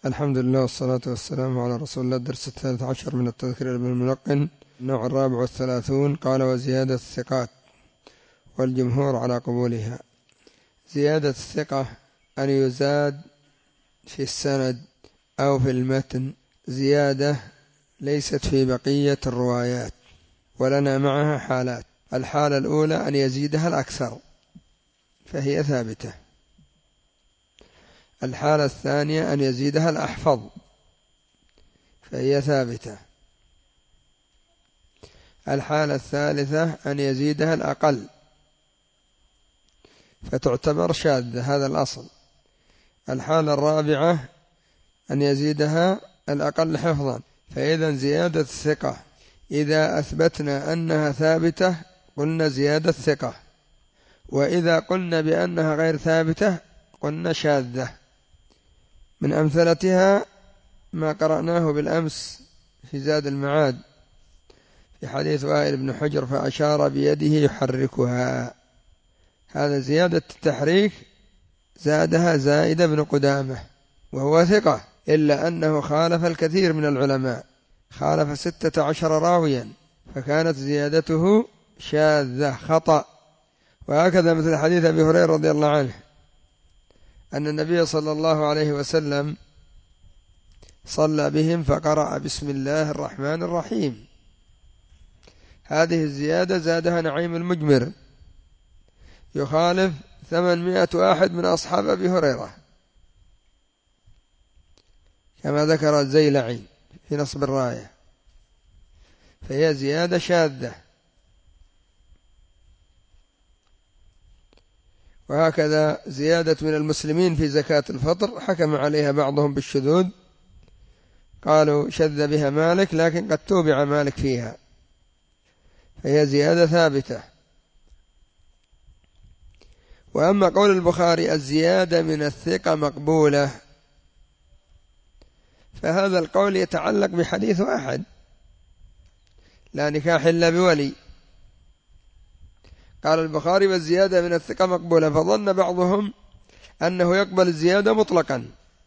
الحمد لله والصلاة والسلام على رسول الله. الدرس 13 من التذكرة بالملقن، النوع 34. قال: وزيادة الثقات، والجمهور على قبولها. زيادة الثقة أن يزاد في السند أو في المتن زيادة ليست في بقية الروايات، ولنا معها حالات. الحالة الأولى أن يزيدها الأكثر فهي ثابتة. الحالة الثانية أن يزيدها الأحفظ فهي ثابتة. الحالة الثالثة أن يزيدها الأقل فتعتبر شاذة، هذا الأصل. الحالة الرابعة أن يزيدها الأقل حفظا. فإذا زيادة الثقة إذا أثبتنا أنها ثابتة قلنا زيادة ثقة، وإذا قلنا بأنها غير ثابتة قلنا شاذة. من أمثلتها ما قرأناه بالأمس في زاد المعاد في حديث وائل بن حجر فأشار بيده يحركها، هذا زيادة التحريك زادها زائد بن قدامة وهو ثقة، إلا أنه خالف الكثير من العلماء، خالف 16 راويا، فكانت زيادته شاذة خطأ. وهكذا مثل حديث أبي هريرة رضي الله عنه أن النبي صلى الله عليه وسلم صلى بهم فقرأ بسم الله الرحمن الرحيم، هذه الزيادة زادها نعيم المجمر يخالف 800 واحد من أصحاب أبي هريرة كما ذكر الزيلعي في نصب الراية، فهي زيادة شاذة. وهكذا زيادة من المسلمين في زكاة الفطر حكم عليها بعضهم بالشذوذ، قالوا شذ بها مالك، لكن قد توبع مالك فيها، فهي زيادة ثابتة. وأما قول البخاري الزيادة من الثقة مقبولة، فهذا القول يتعلق بحديث واحد: لا نكاح إلا بولي. قال البخاري والزيادة من الثقة مقبولة، فظن بعضهم أنه يقبل الزيادة مطلقا،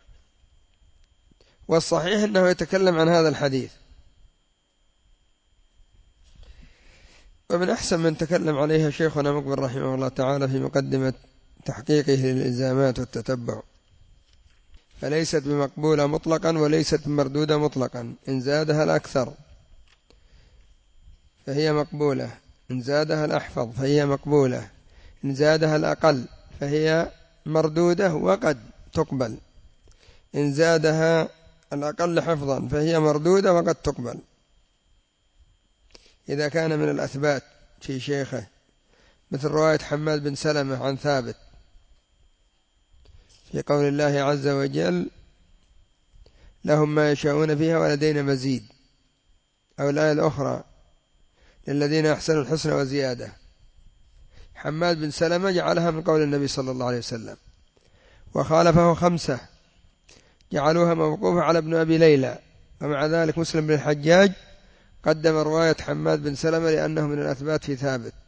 والصحيح أنه يتكلم عن هذا الحديث. ومن أحسن من تكلم عليها شيخنا مقبل رحمه الله تعالى في مقدمة تحقيقه للإلزامات والتتبع، فليست بمقبولة مطلقا وليست بمردودة مطلقا. إن زادها الأكثر فهي مقبولة، إن زادها الأحفظ فهي مقبولة، إن زادها الأقل فهي مردودة وقد تقبل، إن زادها الأقل حفظا فهي مردودة وقد تقبل إذا كان من الأثبات في شيخه، مثل رواية حماد بن سلمة عن ثابت في قول الله عز وجل: لهم ما يشاءون فيها ولدينا مزيد، أو الآية الأخرى: للذين أحسنوا الحسنى وزيادة. حماد بن سلمة جعلها من قول النبي صلى الله عليه وسلم، وخالفه 5 جعلوها موقوفة على ابن أبي ليلى. ومع ذلك مسلم بن الحجاج قدم رواية حماد بن سلمة لأنه من الأثبات في ثابت.